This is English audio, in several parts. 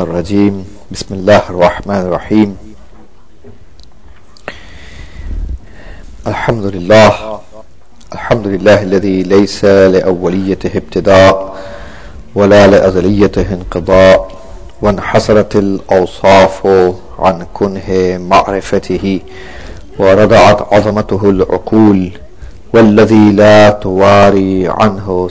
الرجيم بسم الله الرحمن الرحيم الحمد لله الذي ليس لأوليته ابتداء ولا لأزليته انقضاء وانحصرت الأوصاف عن كنه معرفته ورضعت عظمته العقول والذي لا تواري عنه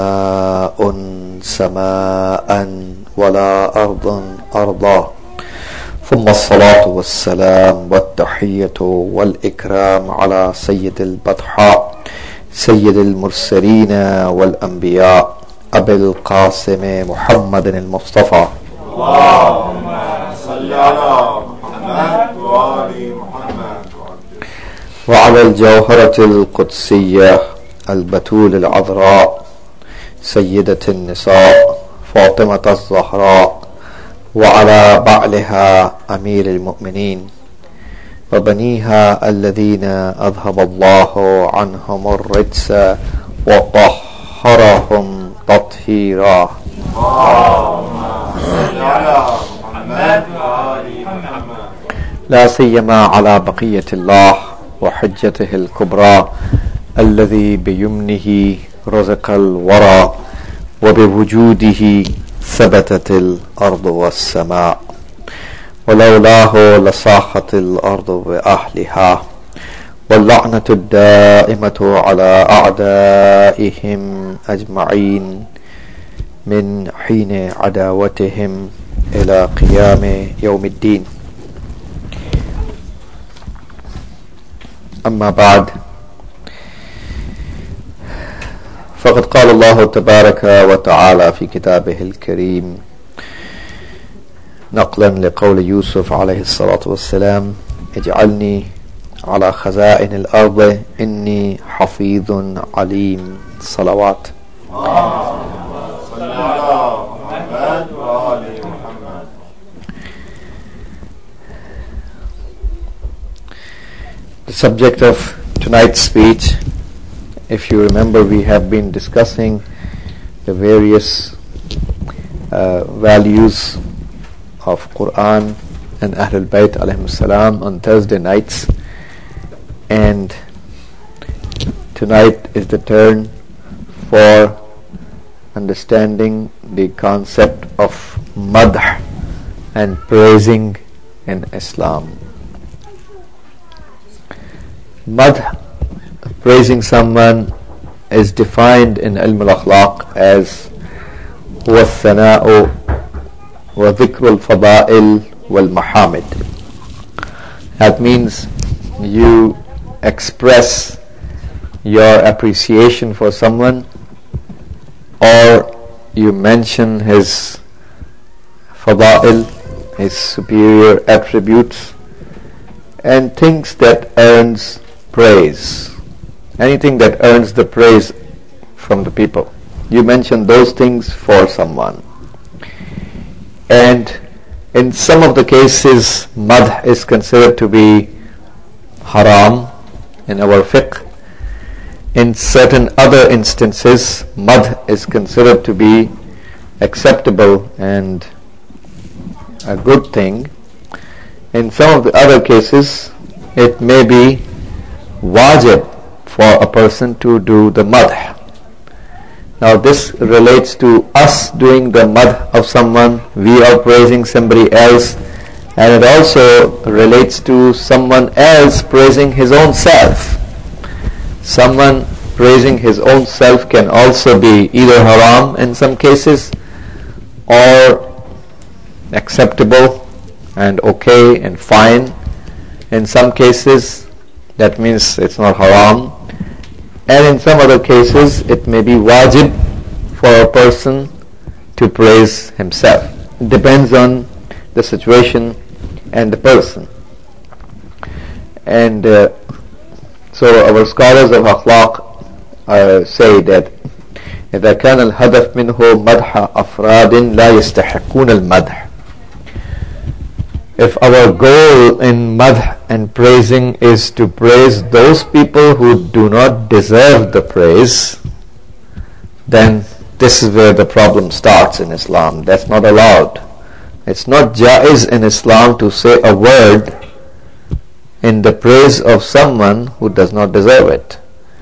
سماء ولا أرض أرضا ثم الصلاة والسلام والتحية والإكرام على سيد البطحاء سيد المرسلين والأنبياء أبي القاسم محمد المصطفى اللهم صل على محمد وآل محمد وعلى الجوهرة القدسية البتول العذراء سيدة النساء فاطمة الزهراء وعلى بعلها أمير المؤمنين وبنيها الذين أذهب الله عنهم الرجس وطهرهم تطهيرا اللهم صل على محمد وآل محمد لا سيما على بقية الله وحجته الكبرى الذي بيمنه رزق الورى وبوجوده ثبتت الأرض والسماء ولولاه لصاخت الأرض بأهلها واللعنة الدائمة على أعدائهم أجمعين من حين عداوتهم إلى قيام يوم الدين. أما بعد، فقد قال الله تبارك وتعالى في كتابه الكريم نقلا لقول يوسف عليه الصلاة والسلام: اجعلني على خزائن الأرض إني حفيظ عليم. صلوات. اللهم صل على محمد وآل محمد. The subject of tonight's speech, if you remember, we have been discussing the various values of Quran and Ahlul Bayt alayhim salam on Thursday nights, and tonight is the turn for understanding the concept of madh and praising in Islam. Madh, praising someone, is defined in Ilm al-Akhlaq as huwa al-thana'u wa dhikru al-fada'il wal-mahamid. That means you express your appreciation for someone, or you mention his fada'il, his superior attributes, and things that earns praise. Anything that earns the praise from the people, you mention those things for someone. And in some of the cases, madh is considered to be haram in our fiqh. In certain other instances, madh is considered to be acceptable and a good thing. In some of the other cases, it may be wajib for a person to do the madh. Now this relates to us doing the madh of someone. We are praising somebody else, and it also relates to someone else praising his own self. Someone praising his own self can also be either haram in some cases or acceptable and okay and fine in some cases. That means it's not haram. And in some other cases, it may be wajib for a person to praise himself. It depends on the situation and the person. And so our scholars of akhlaq say that إذا كان الهدف منه مدح أفراد لا يستحقون المدح. If our goal in madh and praising is to praise those people who do not deserve the praise, then this is where the problem starts in Islam. That's not allowed. It's not jaiz in Islam to say a word in the praise of someone who does not deserve it.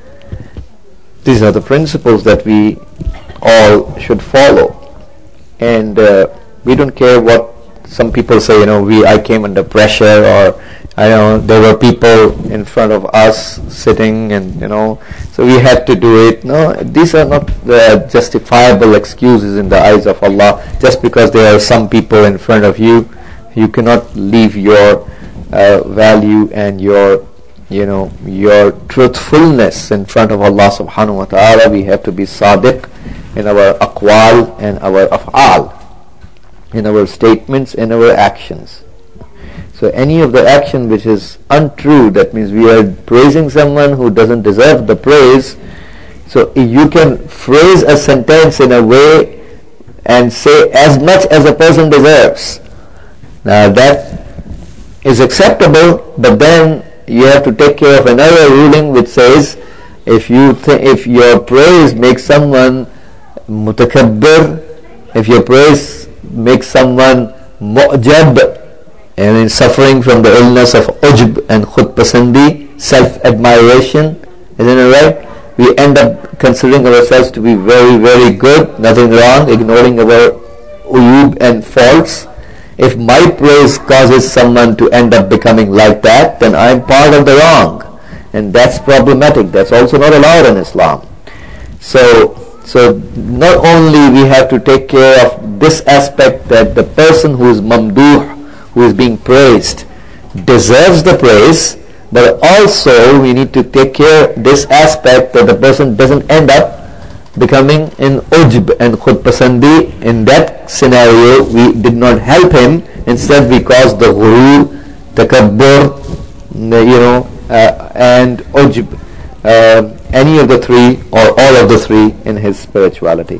These are the principles that we all should follow. And we don't care what some people say, I came under pressure, or there were people in front of us sitting, and so we had to do it. No, these are not justifiable excuses in the eyes of Allah. Just because there are some people in front of you, you cannot leave your value and your truthfulness in front of Allah subhanahu wa ta'ala. We have to be sadiq in our aqwal and our af'al, in our statements and our actions. So any of the action which is untrue, that means we are praising someone who doesn't deserve the praise. So you can phrase a sentence in a way and say as much as a person deserves. Now that is acceptable, but then you have to take care of another ruling which says if your praise makes someone mutakabbir, if your praise makes someone mu'jab, and suffering from the illness of ujb and khudpasandi, self-admiration, isn't it right? We end up considering ourselves to be very, very good, nothing wrong, ignoring our uyub and faults. If my praise causes someone to end up becoming like that, then I'm part of the wrong, and that's problematic. That's also not allowed in Islam. So not only we have to take care of this aspect, that the person who is mamduh, who is being praised, deserves the praise, but also we need to take care this aspect that the person doesn't end up becoming in ujb and khudpasandi. In that scenario, we did not help him. Instead, we caused the ghurur, takabbur, and ujb, any of the three or all of the three in his spirituality.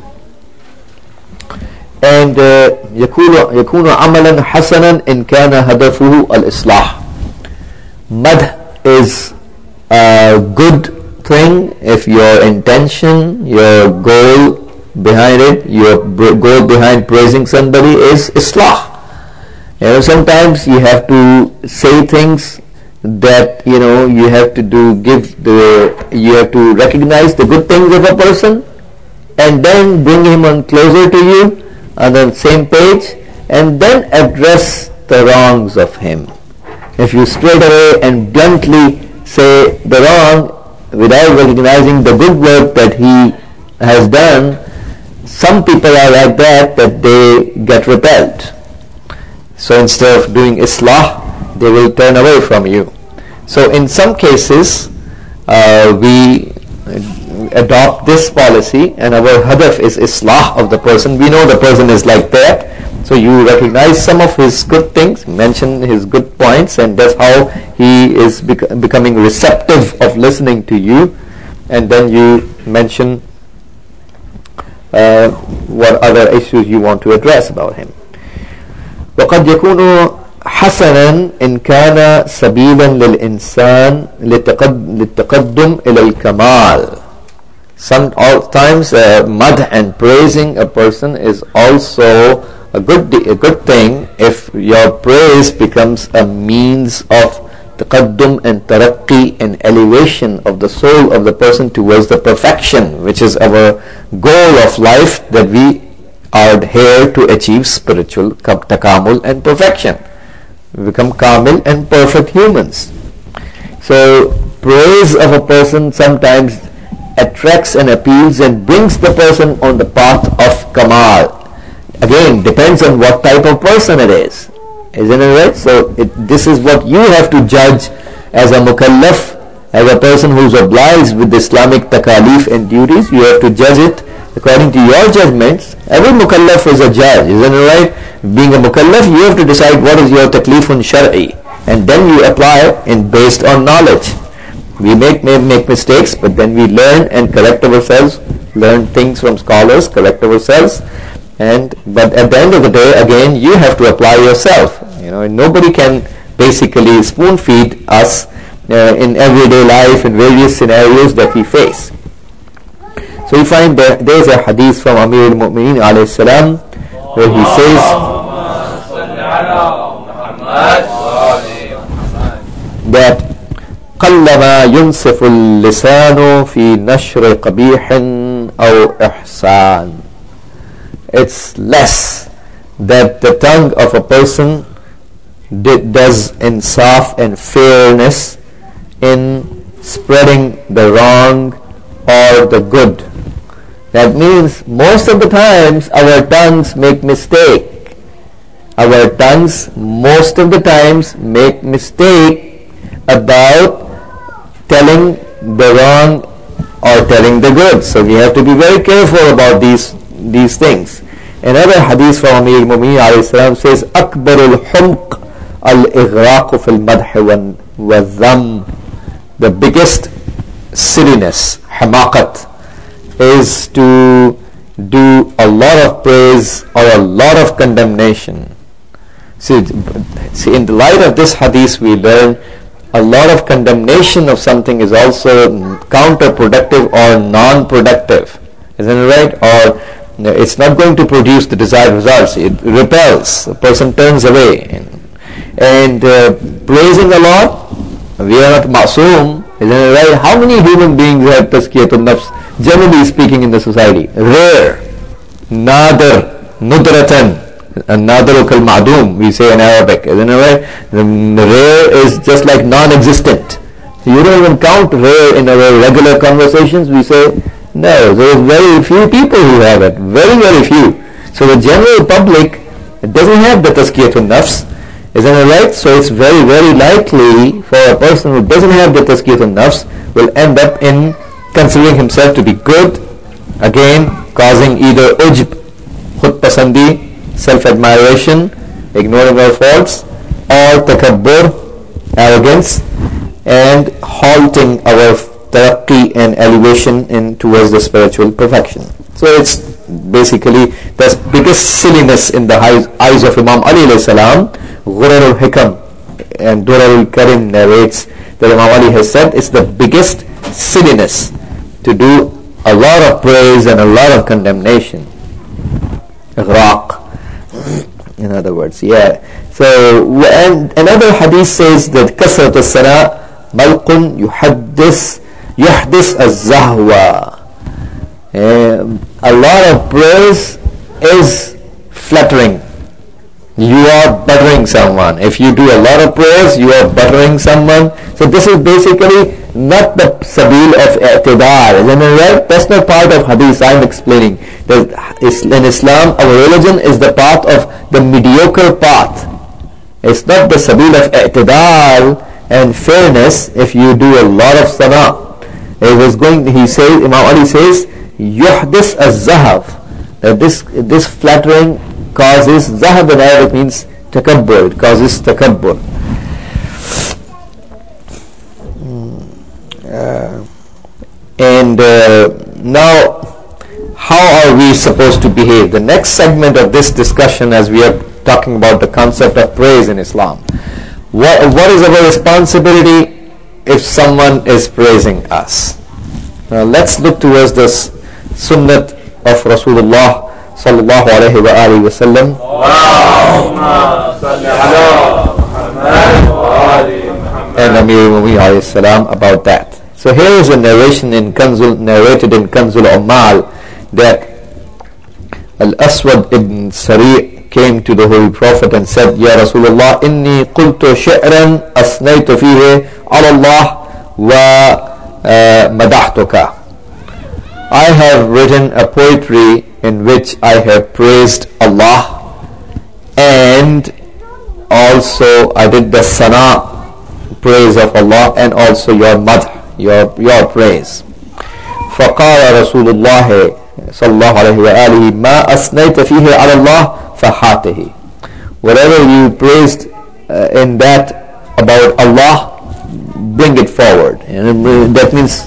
And يكون عملا حسنا إن كان هدفه الإصلاح. Madh is a good thing if your intention, your goal behind it, your goal behind praising somebody is islah. Sometimes you have to say things that you have to you have to recognize the good things of a person, and then bring him on closer to you on the same page, and then address the wrongs of him. If you straight away and bluntly say the wrong without recognizing the good work that he has done, some people are like that they get repelled. So instead of doing islah, they will turn away from you. So in some cases, we adopt this policy, and our hadaf is islah of the person. We know the person is like that, so you recognize some of his good things, mention his good points, and that's how he is becoming receptive of listening to you, and then you mention what other issues you want to address about him. وقد يكون حسنا إن كان سبيلا للإنسان للتقدم إلى الكمال. Sometimes madh and praising a person is also a good thing if your praise becomes a means of taqaddum and taraqqi and elevation of the soul of the person towards the perfection, which is our goal of life, that we are here to achieve spiritual takamul and perfection. We become kamil and perfect humans. So praise of a person sometimes attracts and appeals and brings the person on the path of kamal. Again, depends on what type of person it is. Isn't it right? So this is what you have to judge as a mukallaf, as a person who is obliged with Islamic takalif and duties. You have to judge it according to your judgments. Every mukallaf is a judge, isn't it right? Being a mukallaf, you have to decide what is your taklifun shar'i, and then you apply it based on knowledge. We may make mistakes, but then we learn and correct ourselves, learn things from scholars, correct ourselves, but at the end of the day, again, you have to apply yourself. Nobody can basically spoon feed us in everyday life in various scenarios that we face. So we find that there is a hadith from Amir al-Mu'mineen alayhi salam where he says, قلما ينصف اللسان في نشر قبيح أو إحسان. It's less that the tongue of a person does insaf and fairness in spreading the wrong or the good. That means most of the times our tongues make mistake. Our tongues most of the times make mistake about telling the wrong or telling the good. So we have to be very careful about these things. Another hadith from Amir al-Mu'minin alayhi salam says, أكبر الحمق الإغراق في المدح والذم. The biggest silliness, hamaqat, is to do a lot of praise or a lot of condemnation. See, in the light of this hadith we learn a lot of condemnation of something is also counterproductive or non-productive. Isn't it right? Or it's not going to produce the desired results. It repels. A person turns away. And praising a lot, we are not ma'soom. Isn't it right? How many human beings have tazkiyatun nafs, generally speaking, in the society? Rare. Nadir. Nudratan. Nadiru kal ma'doom, we say in Arabic. Isn't it right? The rare is just like non-existent. You don't even count rare in our regular conversations. We say, no, there is very few people who have it. Very, very few. So the general public doesn't have the tazkiyatun nafs. Isn't it right? So it's very, very likely for a person who doesn't have the tazkiyatun nafs will end up in considering himself to be good, again causing either ujb, khud pasandi, self-admiration, ignoring our faults, or takabbur, arrogance, and halting our taraqqi and elevation towards the spiritual perfection. So it's basically the biggest silliness in the eyes of Imam Ali alayhi salam. Ghurar al-Hikam and Durar al-Karim narrates that Imam Ali has said it's the biggest silliness to do a lot of praise and a lot of condemnation. Ighraq, in other words. Yeah. So, and another hadith says that kasrat as-sana malqun yuhdis az-zahwa. A lot of praise is flattering. You are buttering someone. If you do a lot of praise, you are buttering someone. So this is basically not the sabil of i'tidal. Isn't it right? That's not part of hadith. I'm explaining that in Islam, our religion is the path of the mediocre path. It's not the sabil of i'tidal and fairness if you do a lot of sana. He says, Imam Ali says, yuhdis az-zahab. That this flattering causes, zahab in Arabic means takabbur. It causes takabbur. Now, how are we supposed to behave? The next segment of this discussion, as we are talking about the concept of praise in Islam, what is our responsibility if someone is praising us? Now let's look towards this sunnat of Rasulullah sallallahu alayhi wa alihi wa sallam. And Amir al-Mu'minin alayhi salam about that. So here is a narration narrated in Kanzul Ummal that Al-Aswad ibn Sari' came to the Holy Prophet and said, Ya Rasulullah, inni qultu shi'ran asnaytu fihi ala Allah wa madahtuka. I have written a poetry in which I have praised Allah, and also I did the sana, praise of Allah, and also your madh, your praise. فقال رسول الله صلى الله عليه وآله ما أثنيت فيه على الله فحاته. Whatever you praised in that about Allah, bring it forward. And that means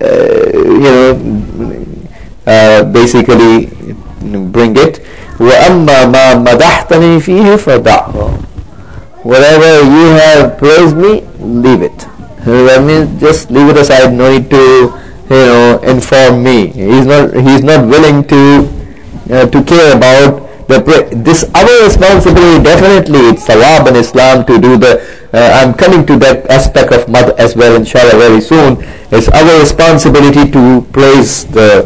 basically bring it. وأما ما مدحتني فيه فدعه. Whatever you have praised me, leave it. That means just leave it aside. No need to inform me. He's not willing to care about This our responsibility, definitely. It's sawab in Islam to do the. I'm coming to that aspect of madh as well, inshallah, very soon. It's our responsibility to praise the,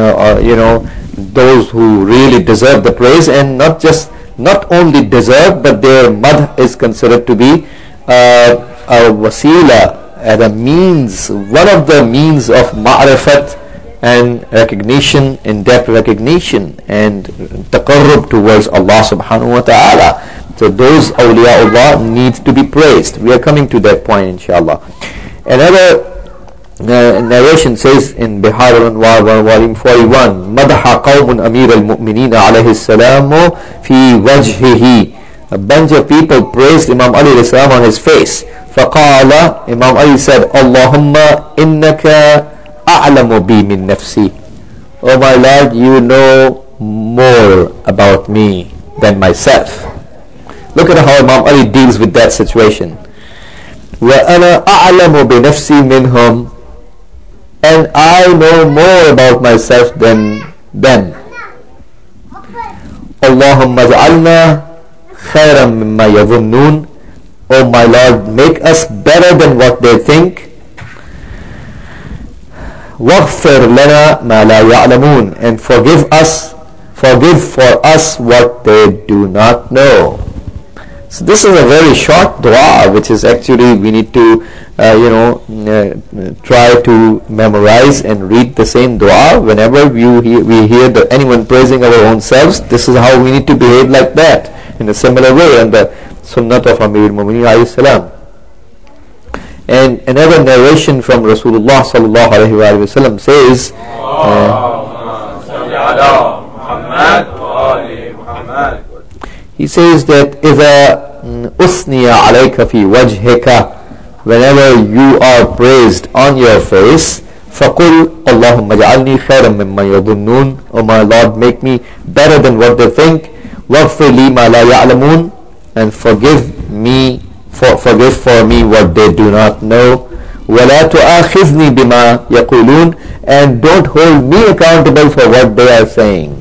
those who really deserve the praise, and not only deserve, but their madh is considered to be a wasila, as a means, one of the means of ma'rifat and recognition, in-depth recognition and taqarrub towards Allah subhanahu wa ta'ala. So those awliyaullah needs to be praised. We are coming to that point, inshallah. Another narration says in Bihar al-Anwar, volume 41, madaha qawmun amir al-mu'mineen alayhi salamu fi wajhihi. A bunch of people praised Imam Ali alayhi salam on his face. Faqala, Imam Ali said, Allahumma innaka a'lamu bi min nafsi. Oh my Lord, you know more about me than myself. Look at how Imam Ali deals with that situation. وَأَنَا أَعْلَمُ بِنَفْسِي مِنْهُمْ. And I know more about myself than them. اللهم اجعلنا خيرا مما يظنون. Oh my Lord, make us better than what they think. واغفر لنا ما لا يعلمون. And forgive for us what they do not know. So this is a very short dua, which is actually we need to try to memorize and read the same dua whenever we hear anyone praising our own selves. This is how we need to behave, like that, in a similar way, on the sunnah of Amir al-Mu'mineen alayhi salam. And another narration from Rasulullah sallallahu alayhi wa sallam says, he says that إذا أثني عليك في وجهك, whenever you are praised on your face, فقل اللهم اجعلني خيرا مما يظنون. Oh my Lord, make me better than what they think. واغفر لي ما لا يعلمون. And forgive for me what they do not know. ولا تؤاخذني بما يقولون. And don't hold me accountable for what they are saying.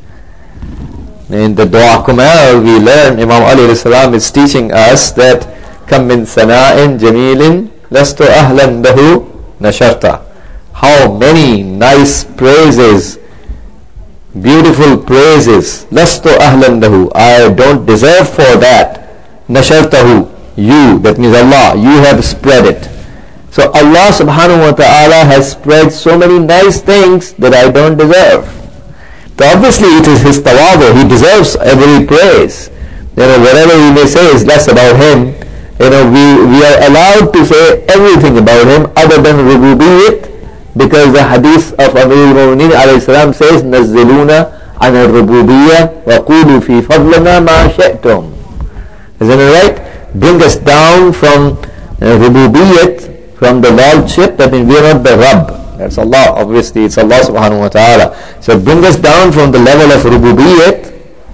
In the Dua Kumal we learn Imam Ali alayhi salam is teaching us that kam min sana'in jamilin lastu ahlan lahu nasharta. How many nice praises, beautiful praises, lastu ahlan lahu, I don't deserve for that. Nashartahu, you, that means Allah, you have spread it. So Allah subhanahu wa ta'ala has spread so many nice things that I don't deserve. So obviously it is his tawadu, he deserves every praise. Whatever we may say is less about him. We are allowed to say everything about him other than rububiyyat, because the hadith of Amir al-Mu'mineen alayhi salam says, نَزِّلُونَ عَنَ الرُّبُوبِيَّةِ وَقُولُوا فِي فَضْلِنَا مَا شَئْتُمْ. Isn't it right? Bring us down from rububiyyat, from the lordship. That means we are not the Rabb. That's Allah. Obviously it's Allah subhanahu wa ta'ala. So bring us down from the level of rububiyyat,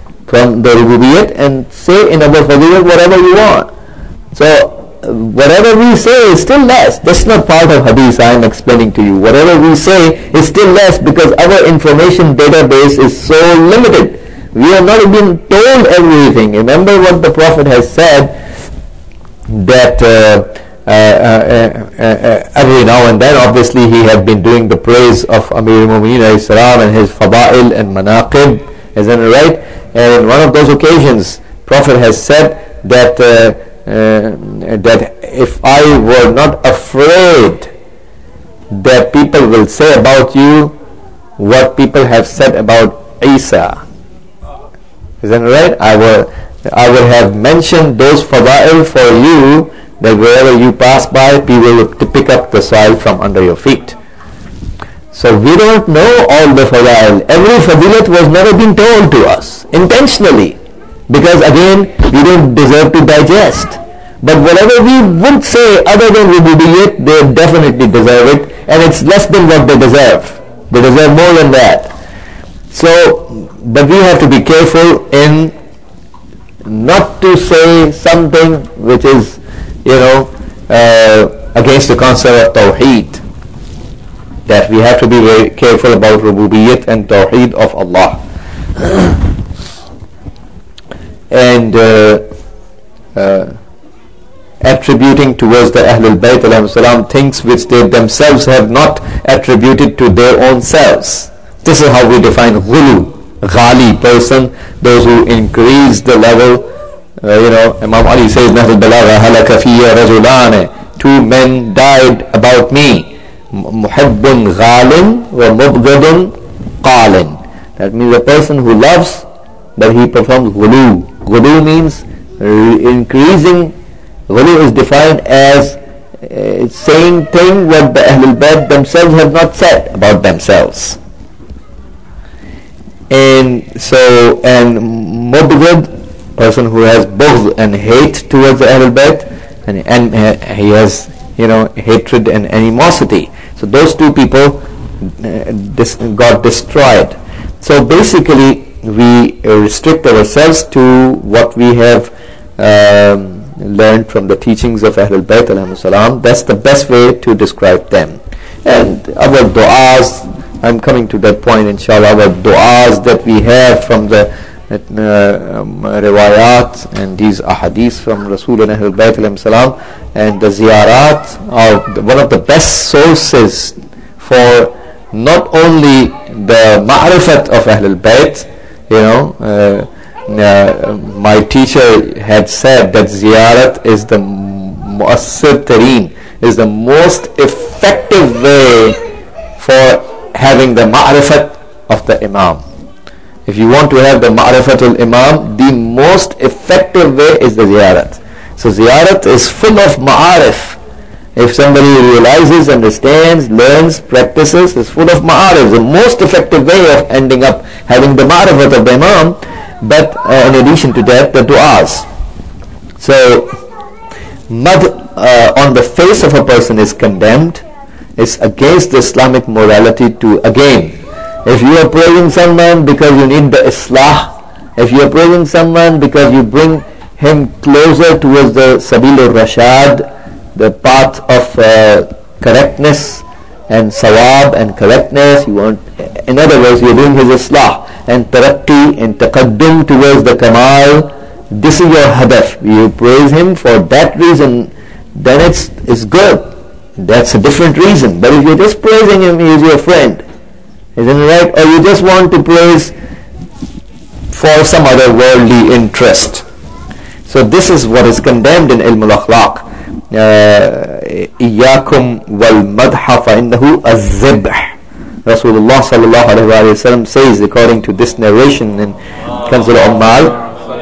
and say in our fadilat whatever you want. So whatever we say is still less. That's not part of hadith I am explaining to you. Whatever we say is still less, because our information database is so limited. We are not even told everything. Remember what the Prophet has said, that every now and then, obviously he had been doing the praise of Amir al-Mu'mineen alayhi salam and his fada'il and manaqib, isn't it right? And one of those occasions, Prophet has said that that if I were not afraid that people will say about you what people have said about Isa, isn't it right? I will have mentioned those fada'il for you, that wherever you pass by, people will pick up the soil from under your feet. So we don't know all the fada'il. Every fadilat was never been told to us intentionally, because again we don't deserve to digest. But whatever we would say other than rububiyyat, they definitely deserve it, and it's less than what they deserve. They deserve more than that. So, but we have to be careful in not to say something which is against the concept of Tawheed. That we have to be very careful about Rububiyyat and Tawheed of Allah. and attributing towards the Ahlul Bayt alayhi salam things which they themselves have not attributed to their own selves. This is how we define ghulu, ghali person, those who increase the level. Imam Ali says, Nahul Balagha halaka fiyya rajulane, two men died about me, muhibbun ghalin wa mubghadun qalin. That means a person who loves but he performs ghulu. Ghulu means increasing. Ghulu is defined as saying things what the Ahlul Bayt themselves have not said about themselves. And mubghad, person who has bughd and hate towards the Ahlul Bayt, and he has hatred and animosity. So those two people got destroyed. So basically we restrict ourselves to what we have learned from the teachings of Ahlul Bayt alayhi salam. That's the best way to describe them. And our du'as, I'm coming to that point inshallah, our du'as that we have from the riwayat and these ahadith from Rasul and Ahlul Bayt alayhi salam, and the ziyarat are one of the best sources for not only the ma'rifat of Ahlul Bayt. My teacher had said that ziyarat is the mu'assir tareen, is the most effective way for having the ma'rifat of the Imam. If you want to have the ma'rifatul Imam, the most effective way is the ziyarat. So ziyarat is full of ma'arif. If somebody realizes, understands, learns, practices, it's full of ma'arif. The most effective way of ending up having the ma'rifat of the Imam. But in addition to that, the du'as. So mud on the face of a person is condemned. It's against the Islamic morality to, again, if you are praising someone because you need the islah, if you are praising someone because you bring him closer towards the sabil al-rashad, the path of correctness and sawab and correctness, you want, in other words, you are doing his islah and tarakki and taqaddum towards the kamal, this is your hadaf. You praise him for that reason, then it's good. That's a different reason. But if you're just praising him, he is your friend, isn't it right? Or you just want to praise for some other worldly interest. So this is what is condemned in Ilm al-Akhlaq. إِيَّاكُمْ وَالْمَدْحَ فَإِنَّهُ الزِّبْحِ. Rasulullah sallallahu alayhi wa sallam says, according to this narration in Kanzul Ummal,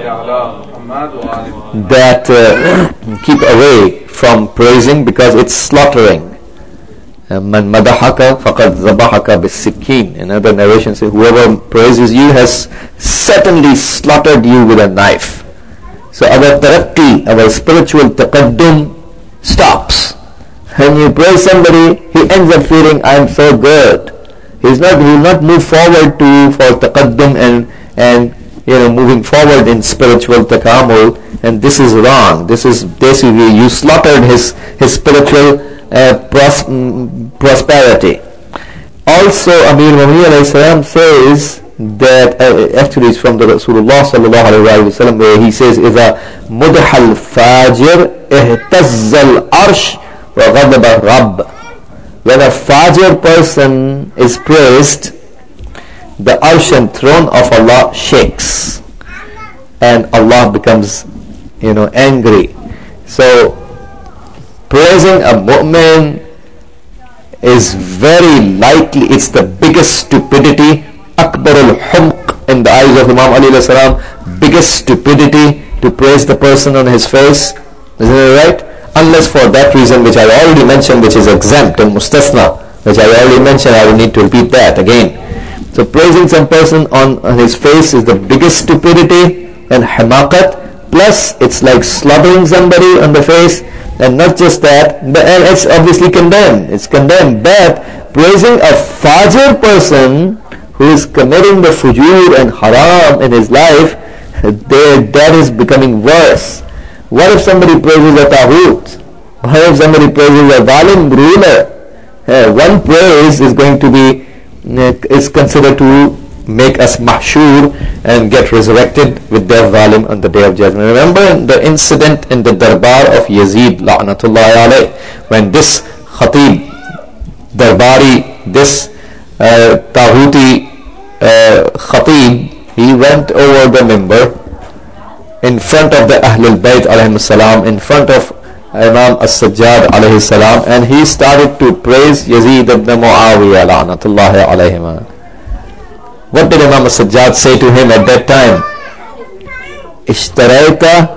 that keep away from praising because it's slaughtering. Man madahaka faqad zabahaka bis-sikkin. Another narration says, whoever praises you has certainly slaughtered you with a knife. So our tarakki, our spiritual taqaddum stops. When you praise somebody, he ends up feeling, I am so good. He will not move forward for taqaddum and moving forward in spiritual takamul, and this is wrong. This is basically you slaughtered his spiritual prosperity. Also, Amir Mu'mineen alayhi salam says that actually it's from the Rasulullah sallallahu alayhi wa sallam, where he says, إِذَا مُدْحَ الْفَاجِرْ اهْتَزَّ الْعَرْشِ وَغَضَبَ الرَّبِّ. When a fajr person is praised, the arsh and throne of Allah shakes and Allah becomes angry. So praising a mu'min is very likely, it's the biggest stupidity, akbar al-humq in the eyes of Imam Ali alayhi salam, biggest stupidity to praise the person on his face, isn't it right? Unless for that reason which I already mentioned, which is exempt and mustasna, which I already mentioned, I will need to repeat that again. So praising some person on his face is the biggest stupidity and hamaqat, plus it's like slaughtering somebody on the face, and not just that, and it's obviously condemned. It's condemned. But praising a fajr person who is committing the fujur and haram in his life, that is becoming worse. What if somebody praises a taghut? What if somebody praises a zalim ruler? One praise is going to be is considered to make us mahshur and get resurrected with their zalim on the day of judgment. Remember the incident in the darbar of Yazid la'natullahi alayh, when this khatib darbari, this Taghuti khatib, he went over the mimbar in front of the Ahlul Bayt alayhim salam, in front of Imam As-Sajjad alayhi salam, and he started to praise Yazid ibn Muawiyah la'natullahi alayhima. What did Imam As-Sajjad say to him at that time? Ishtarayta,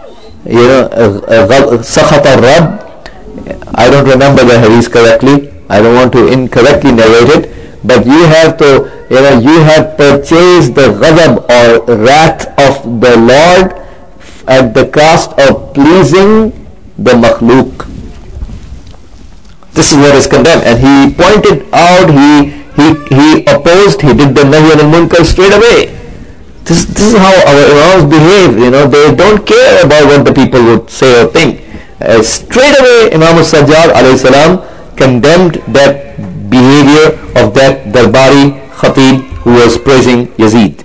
sakhat al-Rabb. I don't remember the hadith correctly. I don't want to incorrectly narrate it, but you have to, you have purchased the ghadab or wrath of the Lord at the cost of pleasing the makhluk. This is what is condemned, and he pointed out, he opposed, he did the nahy anil munkar straight away. This is how our imams behave. They don't care about what the people would say or think. Straight away Imam As-Sajjad alayhi salam condemned that behavior of that Darbari Khatib who was praising Yazid.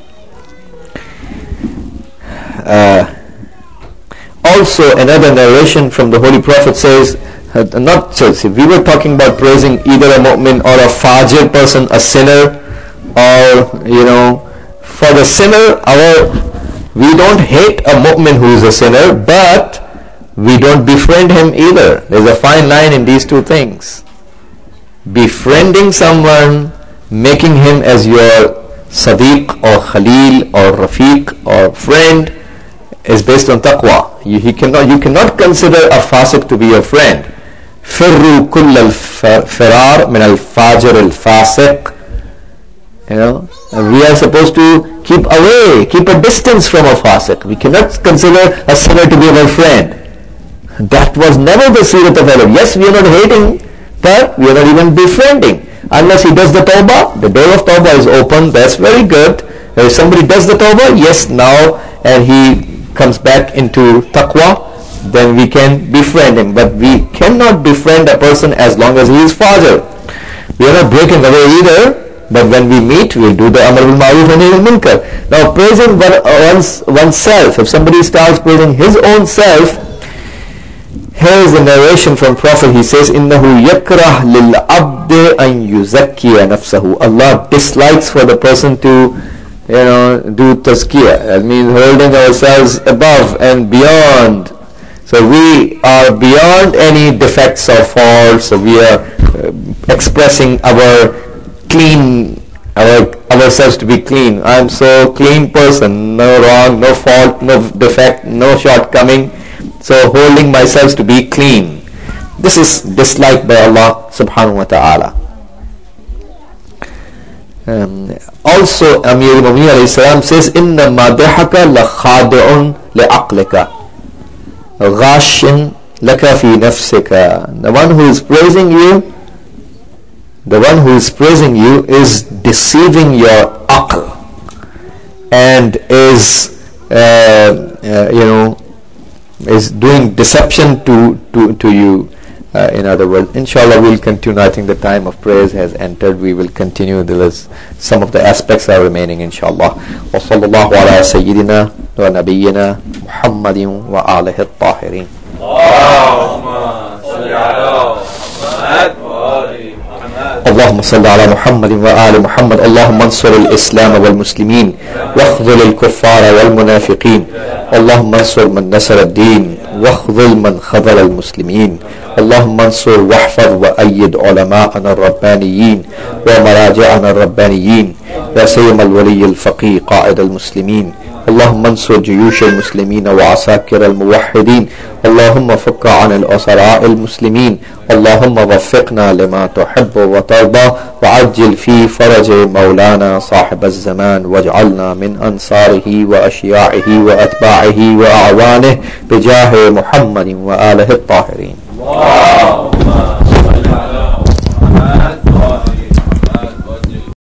Also another narration from the Holy Prophet says, we were talking about praising either a mu'min or a fajir person, a sinner, or for the sinner, we don't hate a mu'min who is a sinner, but we don't befriend him either. There's a fine line in these two things. Befriending someone, making him as your Sadiq or Khalil or Rafiq or friend is based on taqwa. You cannot consider a fasiq to be your friend. Firru kull al-firar min al-fajir al-fasiq. We are supposed to keep away, keep a distance from a fasiq. We cannot consider a sinner to be our friend. That was never the Surat of Arab. Yes, we are not hating, but we are not even befriending. Unless he does the tawbah, the door of tawbah is open, that's very good. If somebody does the tawbah, yes, now, and he comes back into taqwa, then we can befriend him. But we cannot befriend a person as long as he is fajr. We are not breaking away either. But when we meet, we'll do the amr bil ma'ruf and nahy anil munkar. Now, praising oneself, if somebody starts praising his own self, here is the narration from Prophet. He says, إِنَّهُ يَكْرَهْ لِلْعَبْدِ أَنْ يُزَكِّيَ نَفْسَهُ. Allah dislikes for the person to, do tazkiyah. That means holding ourselves above and beyond. So we are beyond any defects or faults. So we are expressing ourselves to be clean. I'm so clean person, no wrong, no fault, no defect, no shortcoming. So holding myself to be clean. This is disliked by Allah subhanahu wa ta'ala. Also Amir al-Mu'minin alayhi salam says, Inna madahaka la khadi'un li aqlika ghashin laka fi nafsika. The one who is praising you is deceiving your aql and is is doing deception to you. In other words, inshallah we'll continue. I think the time of prayers has entered. We will continue. There is some of the aspects are remaining, inshallah. Wa sallallahu ala sayyidina wa nabiyyina Muhammadin wa alihi at-tahirin. Allahumma salli ala Muhammad wa ali Muhammad. اللهم صل على محمد وآل محمد. اللهم انصر الإسلام والمسلمين واخذل الكفار والمنافقين. اللهم انصر من نصر الدين واخذل من خذل المسلمين. اللهم انصر واحفظ وأيد علماءنا الربانيين ومراجعنا الربانيين يا سيما الولي الفقيه قائد المسلمين. اللهم انصر جيوش المسلمين وعساكر الموحدين. اللهم فك عن الأسراء المسلمين. اللهم وفقنا لما تحب وترضى وعجل في فرج مولانا صاحب الزمان واجعلنا من أنصاره وأشياعه وأتباعه وأعوانه بجاه محمد وآله الطاهرين.